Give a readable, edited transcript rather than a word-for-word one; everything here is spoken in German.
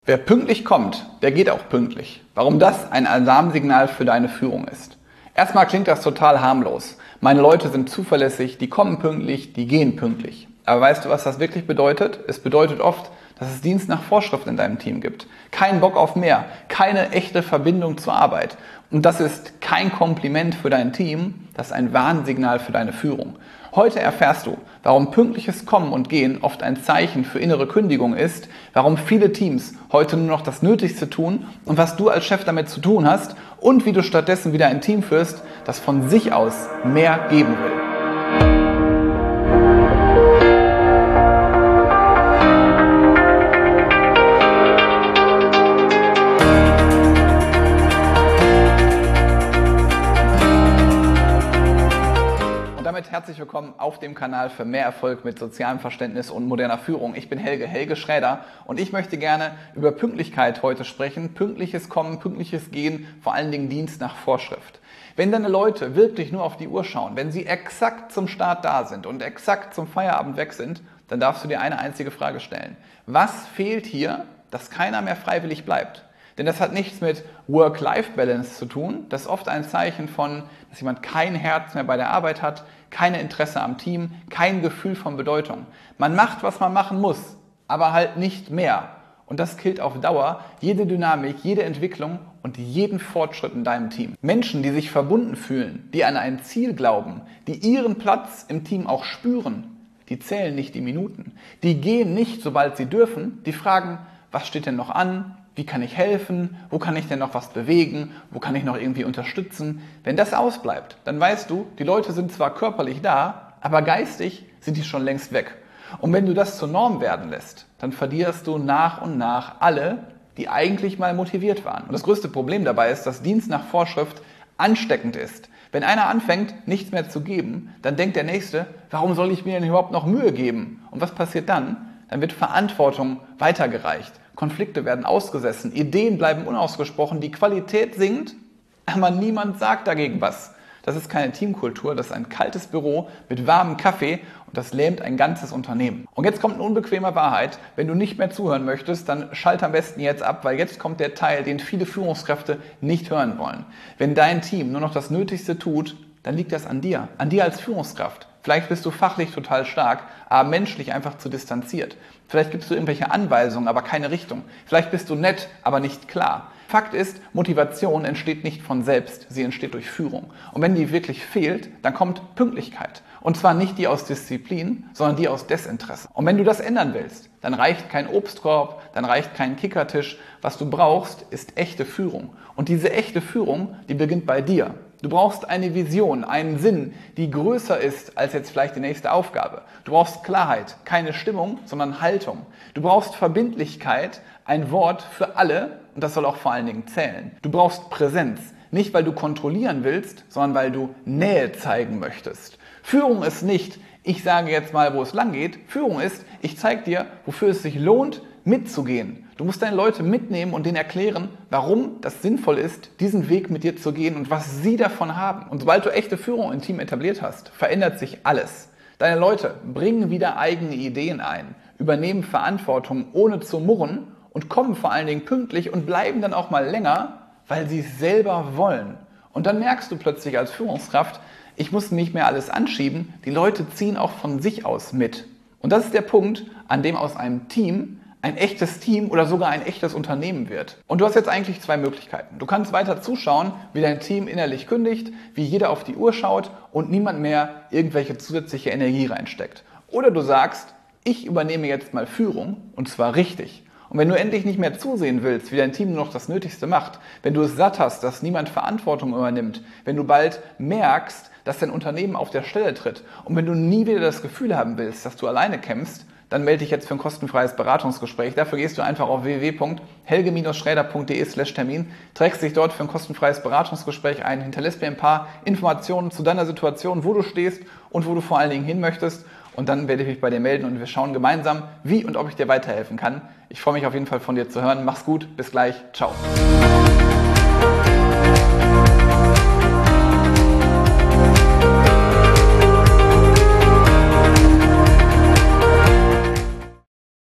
Wer pünktlich kommt, der geht auch pünktlich. Warum das ein Alarmsignal für deine Führung ist. Erstmal klingt das total harmlos. Meine Leute sind zuverlässig, die kommen pünktlich, die gehen pünktlich. Aber weißt du, was das wirklich bedeutet? Es bedeutet oft, dass es Dienst nach Vorschrift in deinem Team gibt. Kein Bock auf mehr, keine echte Verbindung zur Arbeit. Und das ist kein Kompliment für dein Team, das ist ein Warnsignal für deine Führung. Heute erfährst du, warum pünktliches Kommen und Gehen oft ein Zeichen für innere Kündigung ist, warum viele Teams heute nur noch das Nötigste tun und was du als Chef damit zu tun hast und wie du stattdessen wieder ein Team führst, das von sich aus mehr geben will. Herzlich willkommen auf dem Kanal für mehr Erfolg mit sozialem Verständnis und moderner Führung. Ich bin Helge Schräder und ich möchte gerne über Pünktlichkeit heute sprechen. Pünktliches Kommen, pünktliches Gehen, vor allen Dingen Dienst nach Vorschrift. Wenn deine Leute wirklich nur auf die Uhr schauen, wenn sie exakt zum Start da sind und exakt zum Feierabend weg sind, dann darfst du dir eine einzige Frage stellen. Was fehlt hier, dass keiner mehr freiwillig bleibt? Denn das hat nichts mit Work-Life-Balance zu tun. Das ist oft ein Zeichen von, dass jemand kein Herz mehr bei der Arbeit hat, kein Interesse am Team, kein Gefühl von Bedeutung. Man macht, was man machen muss, aber halt nicht mehr. Und das killt auf Dauer jede Dynamik, jede Entwicklung und jeden Fortschritt in deinem Team. Menschen, die sich verbunden fühlen, die an ein Ziel glauben, die ihren Platz im Team auch spüren, die zählen nicht die Minuten. Die gehen nicht, sobald sie dürfen, die fragen, was steht denn noch an? Wie kann ich helfen? Wo kann ich denn noch was bewegen? Wo kann ich noch irgendwie unterstützen? Wenn das ausbleibt, dann weißt du, die Leute sind zwar körperlich da, aber geistig sind die schon längst weg. Und wenn du das zur Norm werden lässt, dann verlierst du nach und nach alle, die eigentlich mal motiviert waren. Und das größte Problem dabei ist, dass Dienst nach Vorschrift ansteckend ist. Wenn einer anfängt, nichts mehr zu geben, dann denkt der Nächste, warum soll ich mir denn überhaupt noch Mühe geben? Und was passiert dann? Dann wird Verantwortung weitergereicht. Konflikte werden ausgesessen, Ideen bleiben unausgesprochen, die Qualität sinkt, aber niemand sagt dagegen was. Das ist keine Teamkultur, das ist ein kaltes Büro mit warmem Kaffee und das lähmt ein ganzes Unternehmen. Und jetzt kommt eine unbequeme Wahrheit. Wenn du nicht mehr zuhören möchtest, dann schalt am besten jetzt ab, weil jetzt kommt der Teil, den viele Führungskräfte nicht hören wollen. Wenn dein Team nur noch das Nötigste tut, dann liegt das an dir als Führungskraft. Vielleicht bist du fachlich total stark, aber menschlich einfach zu distanziert. Vielleicht gibst du irgendwelche Anweisungen, aber keine Richtung. Vielleicht bist du nett, aber nicht klar. Fakt ist, Motivation entsteht nicht von selbst, sie entsteht durch Führung. Und wenn die wirklich fehlt, dann kommt Pünktlichkeit. Und zwar nicht die aus Disziplin, sondern die aus Desinteresse. Und wenn du das ändern willst, dann reicht kein Obstkorb, dann reicht kein Kickertisch. Was du brauchst, ist echte Führung. Und diese echte Führung, die beginnt bei dir. Du brauchst eine Vision, einen Sinn, die größer ist als jetzt vielleicht die nächste Aufgabe. Du brauchst Klarheit, keine Stimmung, sondern Haltung. Du brauchst Verbindlichkeit, ein Wort für alle und das soll auch vor allen Dingen zählen. Du brauchst Präsenz, nicht weil du kontrollieren willst, sondern weil du Nähe zeigen möchtest. Führung ist nicht, ich sage jetzt mal, wo es lang geht. Führung ist, ich zeige dir, wofür es sich lohnt, mitzugehen. Du musst deine Leute mitnehmen und denen erklären, warum das sinnvoll ist, diesen Weg mit dir zu gehen und was sie davon haben. Und sobald du echte Führung im Team etabliert hast, verändert sich alles. Deine Leute bringen wieder eigene Ideen ein, übernehmen Verantwortung ohne zu murren und kommen vor allen Dingen pünktlich und bleiben dann auch mal länger, weil sie es selber wollen. Und dann merkst du plötzlich als Führungskraft, ich muss nicht mehr alles anschieben, die Leute ziehen auch von sich aus mit. Und das ist der Punkt, an dem aus einem Team ein echtes Team oder sogar ein echtes Unternehmen wird. Und du hast jetzt eigentlich zwei Möglichkeiten. Du kannst weiter zuschauen, wie dein Team innerlich kündigt, wie jeder auf die Uhr schaut und niemand mehr irgendwelche zusätzliche Energie reinsteckt. Oder du sagst, ich übernehme jetzt mal Führung und zwar richtig. Und wenn du endlich nicht mehr zusehen willst, wie dein Team nur noch das Nötigste macht, wenn du es satt hast, dass niemand Verantwortung übernimmt, wenn du bald merkst, dass dein Unternehmen auf der Stelle tritt und wenn du nie wieder das Gefühl haben willst, dass du alleine kämpfst, dann melde dich jetzt für ein kostenfreies Beratungsgespräch. Dafür gehst du einfach auf www.helge-schräder.de/Termin, trägst dich dort für ein kostenfreies Beratungsgespräch ein, hinterlässt mir ein paar Informationen zu deiner Situation, wo du stehst und wo du vor allen Dingen hin möchtest. Und dann werde ich mich bei dir melden und wir schauen gemeinsam, wie und ob ich dir weiterhelfen kann. Ich freue mich auf jeden Fall von dir zu hören. Mach's gut, bis gleich, ciao.